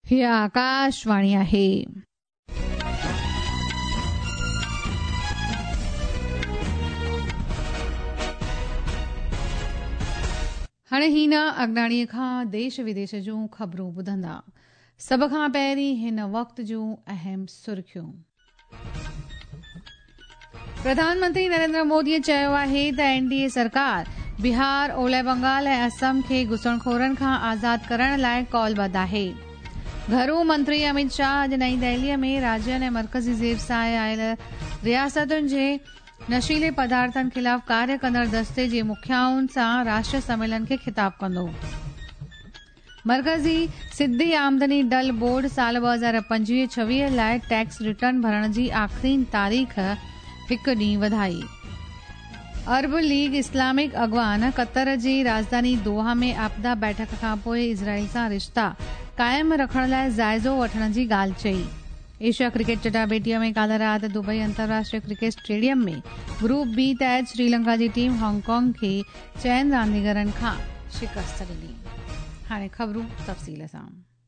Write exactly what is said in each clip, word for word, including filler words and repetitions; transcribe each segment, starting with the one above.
ही आकाशवाणी आहे। हाणे हिना अगनाणीअ खां देश विदेश जूं ख़बरूं ॿुधंदा। सभ खां पहिरीं हिन वक़्त जूं अहम सुर्खियूं। प्रधानमंत्री नरेंद्र मोदीअ चयो आहे त एनडीए सरकार बिहार, ओलह बंगाल ऐं असम खे घुसणखोरनि खां आज़ाद करण लाइ कौलबद्ध आहे। गृह मंत्री अमित शाह अॼु नई दिल्लीअ में राज्यनि ऐं मर्कज़ी ज़ेर सां आयल रियासतुनि जे नशीले पदार्थनि ख़िलाफ़ कार्य कंदड़ दस्ते जे मुखियाउनि सां राष्ट्र सम्मेलन खे ख़िताब कंदो। मर्कज़ी सिधी आमदनी दल बोर्ड साल ॿ हज़ार पंजवीह छवीह लाइ टैक्स रिटर्न भरण जी आख़िरी तारीख़ हिकु ॾींहुं वधाई। अरब लीग इस्लामिक अॻवान कतर जी राजधानी दोहा में आपदा बैठक खां पोइ इज़राइल सां रिश्ता क़ाइम रखण लाइ जाइज़ो वठण जी ॻाल्हि चई। एशिया क्रिकेट चटाभेटीअ में काल्ह राति दुबई अंतर्राष्ट्रीय क्रिकेट स्टेडियम में ग्रुप बी तहत श्रीलंका जी टीम हांगकांग खे चइनि रांदीगरनि खां शिकस्त ॾिनी। हाणे ख़बरूं तफ़सील सां।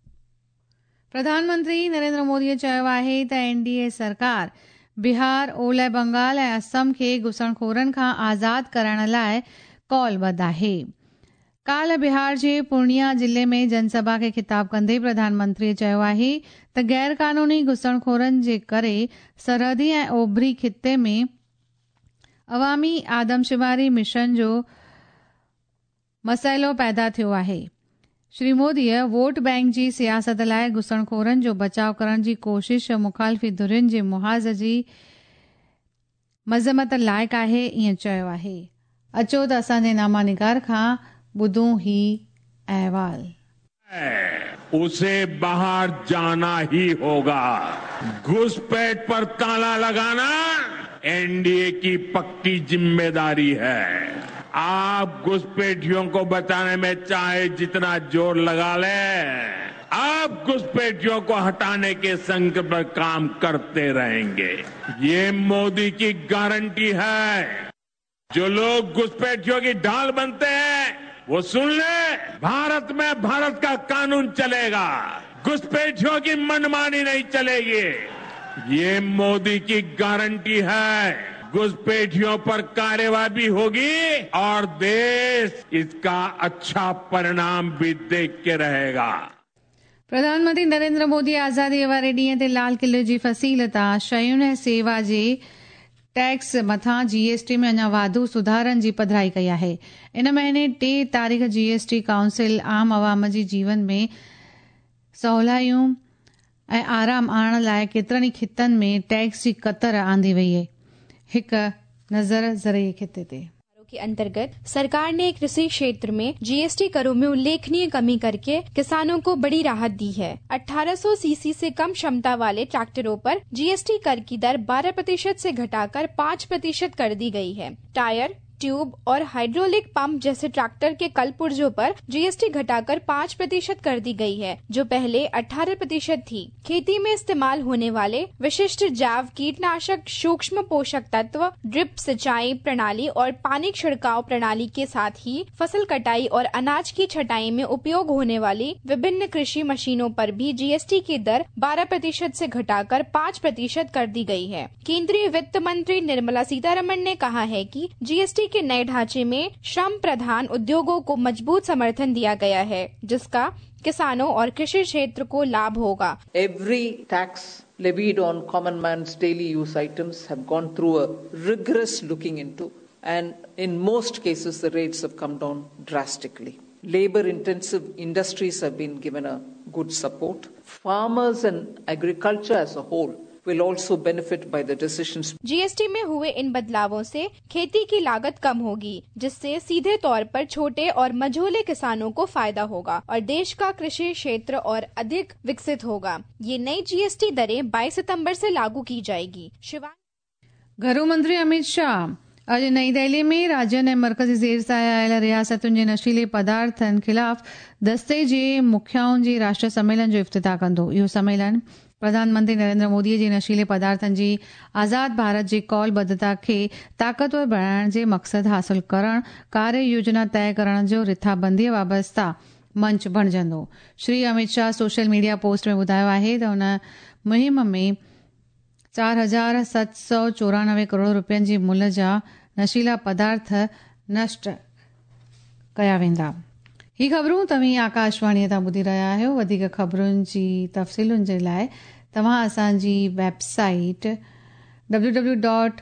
प्रधानमंत्री नरेंद्र मोदीअ चयो आहे त एनडीए सरकार बिहार, ओलह बंगाल ऐं असम खे घुसणखोरनि खां आज़ाद करण लाइ कौलबद्ध आहे। काल्ह बिहार जे पूर्णिया ज़िले में जनसभा खे ख़िताब कंदे प्रधानमंत्रीअ चयो आहे त गैर कानूनी घुसणखोरनि जे करे सरहदी ऐं ओभरी ख़िते में अवामी आदमशुमारी मिशन जो मसइलो पैदा थियो आहे। श्री मोदीअ वोट बैंक जी सियासत लाइ घुसणखोरनि जो बचाव करण जी कोशिश मुख़ालिफ़ी धुरियुनि जे मुहाज़ जी मज़मत लाइक़ु आहे, ईअं चयो आहे। अचो त असांजे नामानिगार खां ॿुधूं ही अहवाल। उसे बाहर जाना ही होगा। घुसपैठ पर ताला लगाना एनडीए की पक्की जिम्मेदारी है। आप घुसपैठियों को बचाने में चाहे जितना जोर लगा ले, आप घुसपैठियों को हटाने के संकल्प पर काम करते रहेंगे। ये मोदी की गारंटी है। जो लोग घुसपैठियों की ढाल बनते हैं वो सुन ले, भारत में भारत का कानून चलेगा, घुसपैठियों की मनमानी नहीं चलेगी। ये मोदी की गारंटी है। घुसपैठियों पर कार्यवाही भी होगी और देश इसका अच्छा परिणाम भी देख के रहेगा। प्रधानमंत्री नरेंद्र मोदी आज़ादी वारे ॾींहं ते लाल किले जी फसील तां शयुनि ऐं सेवा जे टैक्स मथां जीएसटी में अञा वाधू सुधारनि जी पधिराई कई आहे। इन महीने टे तारीख़ जीएसटी काउंसिल आम अवाम जी जीवन में सवलायूं ऐं आराम आणण लाइ केतिरनि ई खितनि में टैक्स जी कतर आंदी वई आहे। हिक नज़र ज़रिए खिते ते के अंतर्गत सरकार ने कृषि क्षेत्र में जीएसटी करों में उल्लेखनीय कमी करके किसानों को बड़ी राहत दी है। अठारह सौ सीसी से कम क्षमता वाले ट्रैक्टरों पर जीएसटी कर की दर बारह प्रतिशत से घटाकर पाँच प्रतिशत कर दी गई है। टायर, ट्यूब और हाइड्रोलिक पंप जैसे ट्रैक्टर के कल पुर्जों पर जीएसटी घटाकर पाँच प्रतिशत कर दी गई है, जो पहले अठारह प्रतिशत थी। खेती में इस्तेमाल होने वाले विशिष्ट जैव कीटनाशक, सूक्ष्म पोषक तत्व, ड्रिप सिंचाई प्रणाली और पानी छिड़काव प्रणाली के साथ ही फसल कटाई और अनाज की छटाई में उपयोग होने वाली विभिन्न कृषि मशीनों पर भी जीएसटी की दर बारह प्रतिशत से घटाकर पाँच प्रतिशत कर दी गई है। केंद्रीय वित्त मंत्री निर्मला सीतारमण ने कहा है कि जीएसटी के नए ढांचे में श्रम प्रधान उद्योगों को मजबूत समर्थन दिया गया है, जिसका किसानों और कृषि क्षेत्र को लाभ होगा। Every tax levied on common man's daily use items have gone through a rigorous looking into, and in most cases the rates have come down drastically. Labor intensive industries have been given a good support. Farmers and agriculture as a whole will also benefit by the decisions. GST में हुए इन बदलावों से खेती की लागत कम होगी, जिससे सीधे तौर पर छोटे और मझोले किसानों को फायदा होगा और देश का कृषि क्षेत्र और अधिक विकसित होगा। ये नई जीएसटी दरें बाईस सितंबर से लागू की जाएगी। शिवानी। गृह मंत्री अमित शाह अॼु नई दिल्ली में राज्यनि ऐं मर्कज़ी ज़ेर सां आयल रियासतुनि जे नशीले पदार्थनि ख़िलाफ़ दस्ते जे मुखियाउनि जे राष्ट्र सम्मेलन जो इफ़्तिताह कंदो। इहो सम्मेलन प्रधानमंत्री नरेंद्र मोदीअ जी नशीले पदार्थनि जी आज़ाद भारत जी कौलबद्धता खे ताक़तवर बणाइण जे मक़सद हासिल करण, कार्य योजना तय करण जो रिथाबंदीअ वाबस्ता मंच बणजंदो। Shri Amit Shah social media post में ॿुधायो आहे त हुन मुहिम में चार हज़ार सत सौ चोरानवे करोड़ रुपयनि जी मुल्ह जा नशीला पदार्थ नष्ट कया वेंदा। ही ख़बरूं तव्हीं आकाशवाणीअ तां ॿुधी रहिया आहियो। वधीक ख़बरुनि जी तफ़सीलुनि जे लाइ तव्हां असांजी website W W dot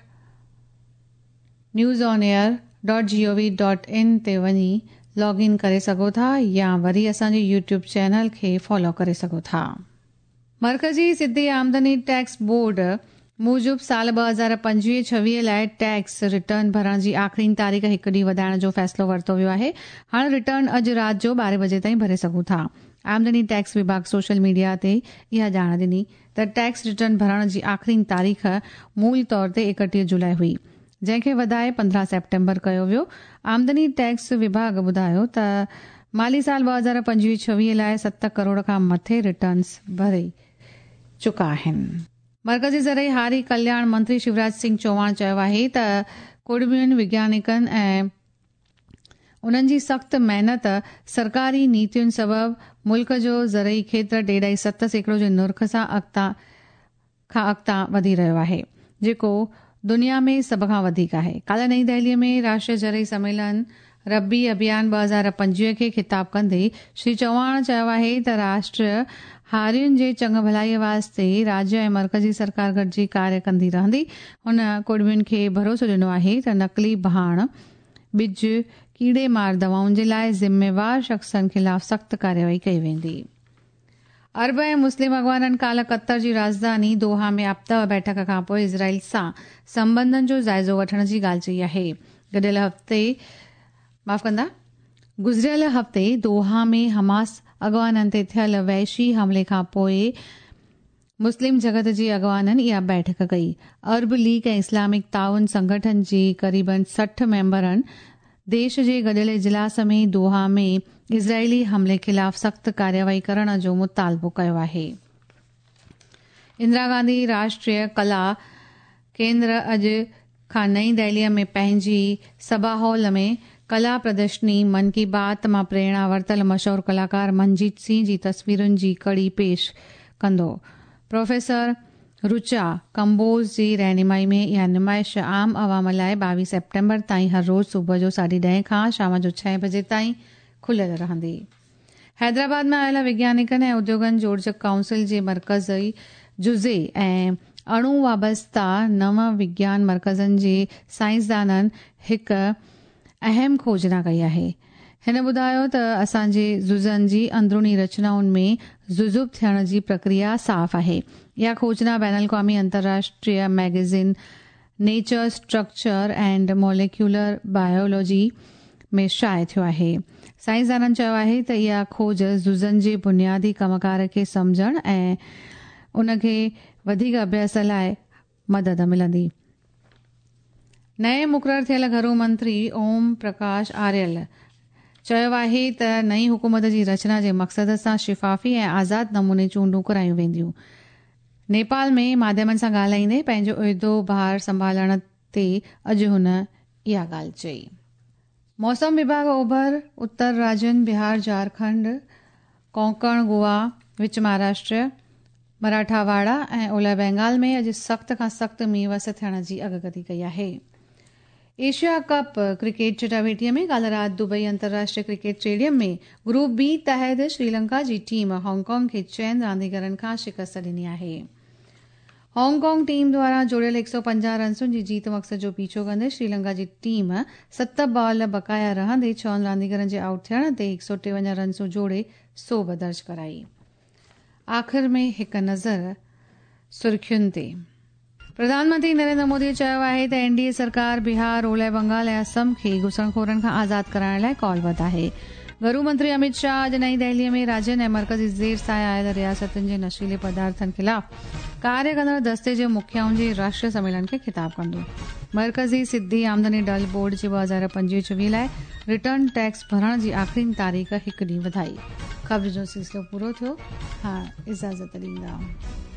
news on air dot G O V dot in ते वञी लॉग इन करे सघो था या वरी असांजे यूट्यूब चैनल खे फॉलो करे सघो था। मरकज़ी सिधी आमदनी टैक्स बोर्ड मूजिब साल ॿ हज़ार पंजवीह छवीह लाइ टैक्स रिटर्न भरण जी आख़िरी तारीख़ हिकु ॾींहुं वधाइण जो फ़ैसिलो वरितो वियो आहे। हाणे रिटर्न अॼु राति जो ॿारहें बजे ताईं भरे सघूं था। आमदनी टैक्स विभाग सोशल मीडिया ते इहा ॼाण ॾिनी त टैक्स रिटर्न भरण जी आख़िरी तारीख़ मूल तौर ते एकटीह जुलाई हुई, जंहिंखे वधाए पंद्रहं सेप्टेम्बर कयो वियो। आमदनी टैक्स विभाग ॿुधायो त माली साल ॿ हज़ार पंजवीह छवीह लाइ सत करोड़ खां मथे रिटर्न्स भरे चुका आहिनि। मरकज़ी ज़रई हारी कल्याण मंत्री शिवराज सिंह चौहान चयो आहे त कुड़मियुनि विज्ञानिकनि ऐं उन्हनि जी सख़्त महिनत सरकारी नीतियुनि सबबि मुल्क जो ज़रई खेत्र ॾेढ सत सैकड़ो जे नुर्ख सां अॻिता खां अॻिता वधी रहियो आहे, जेको दुनिया में सभ खां वधीक आहे। काल्ह नई दिल्लीअ में राष्ट्रीय ज़रई सम्मेलन रबी अभियान ॿ हज़ार पंजवीह खे ख़िताब कंदे श्री चौहान चयो आहे त राष्ट्र हारियुनि जे चङ भलाईअ वास्ते राज्य ऐं मरकज़ी सरकार गॾिजी कार्य कंदी रहंदी। हुन कुड़मियुनि खे भरोसो ॾिनो आहे त नकली भाण, बिज, कीड़े मार दवाउनि जे लाइ ज़िम्मेवार शख़्सनि ख़िलाफ़ सख़्त कार्यवाही कई वेंदी। अरब ऐं मुस्लिम अॻवाननि काल्ह कतर जी राजधानी दोहा में आफ़्ताब बैठक खां पोइ इज़राइल सां संबंधनि जो जाइज़ो वठण जी ॻाल्हि चई आहे। गॾियल हफ़्ते माफ़ कंदा गुज़िरियल हफ़्ते दोहा में हमास अॻवाननि ते थियल वैशी हमले खां पोइ मुस्लिम जगत जी अॻवाननि इहा बैठक कई। अरब लीग ऐं इस्लामिक ताउन संगठन जी क़रीबन सठ मेंबरनि देश जे गॾियल इजलास में दोहा में इज़राइली हमले ख़िलाफ़ सख़्त कार्यवाही करण जो मुतालबो कयो आहे। इंदिरा गांधी राष्ट्रीय कला केंद्र अॼु खां नई दिल्लीअ में पंहिंजी सभा हॉल में कला प्रदर्शनी मन की बात मां प्रेरणा वरितल मशहूर कलाकार मनजीत सिंह जी तस्वीरुनि जी कड़ी पेश कंदो। प्रोफेसर रुचा कंबोज जी रहनुमाई में इहा नुमाइश आम अवाम लाइ ॿावीह सेप्टेम्बर ताईं हर रोज़ सुबुह जो साढी ॾहें खां शाम जो छह बजे ताईं खुलियल रहंदी। हैदराबाद में आयल वैज्ञानिकनि ऐं उद्योगनि जोड़जक काउंसिल जे मरकज़ी जुज़े ऐं अणु वाबस्ता नव विज्ञान मरकज़नि जे साइंसदाननि हिकु अहम खोजना कई आहे। हिन ॿुधायो त असांजे ज़ुज़नि जी अंदरूनी रचनाउनि में ज़ुज़ुब थियण जी प्रक्रिया साफ़ आहे। इहा खोजना बैन अल-अक़वामी अंतर्राष्ट्रीय magazine nature structure and molecular biology में शाया थियो आहे। साइंसदाननि चयो आहे त इहा खोज ज़ुज़नि जे बुनियादी कमकार खे सम्झण ऐं उनखे वधीक अभ्यास लाइ मदद मिलंदी। नए मुक़ररु थियल घरू मंत्री ओम प्रकाश आर्यल चयो आहे त नई हुकूमत जी रचना जे मक़सद सां शिफ़ाफ़ी ऐं आज़ाद नमूने चूंडूं करायूं वेंदियूं। नेपाल में माध्यमनि सां ॻाल्हाईंदे पंहिंजो उहिदो भार संभालण ते अॼु हुन इहा ॻाल्हि चई। मौसम विभाग ओभर उत्तर राज्यनि बिहार, झारखंड, कोंकण, गोवा, विच महाराष्ट्र, मराठावाड़ा ऐं ओलह बंगाल में अॼु सख़्त खां सख़्त मींहुं वस थियण जी अॻकथी कई आहे। एशिया कप क्रिकेट चटाभेटीअ में काल्ह राति दुबई अंतर्राष्ट्रीय क्रिकेट स्टेडियम में ग्रुप बी तहत श्रीलंका जी टीम हांगकांग खे चइनि रांदीगरनि खां शिकस्त ॾिनी आहे। हांगकांग टीम द्वारा जोड़ियल एक सौ पंजाह रन्सुनि जी जीत मक़सद जो पीछो कंदे श्रीलंका जी टीम सत बॉल बकाया रहंदे छहनि रांदीगरनि जे आउट थियण ते एक सौ टेवंजाह रन्सूं जोड़े सोभ दर्ज कराई। आख़िर में हिकु नज़र सुर्खियुनि ते। प्रधानमंत्री नरेंद्र मोदी चयो आहे त एनडीए सरकार बिहार, ओलह बंगाल ऐं असम खे घुसणखोरनि खां आज़ाद कराइण लाइ कौलबद्ध आहे। गृह मंत्री अमित शाह अॼु नई दिल्लीअ में राज्यनि ऐं मरकज़ी ज़ेर साया आयल रियासतुनि जे नशीले पदार्थनि ख़िलाफ़ कार्य कंदड़ दस्ते जे मुखियाउनि जे राष्ट्रीय सम्मेलन खे ख़िताब कंदो। मरकज़ी सिधी आमदनी डल बोर्ड जे ॿ हज़ार पंजवीह छवीह लाइ रिटर्न टैक्स भरण जी आख़िरी तारीख़ हिकु ॾींहुं वधाई। ख़बर जो सिलसिलो पूरो थियो। हा, इजाज़त ॾींदा।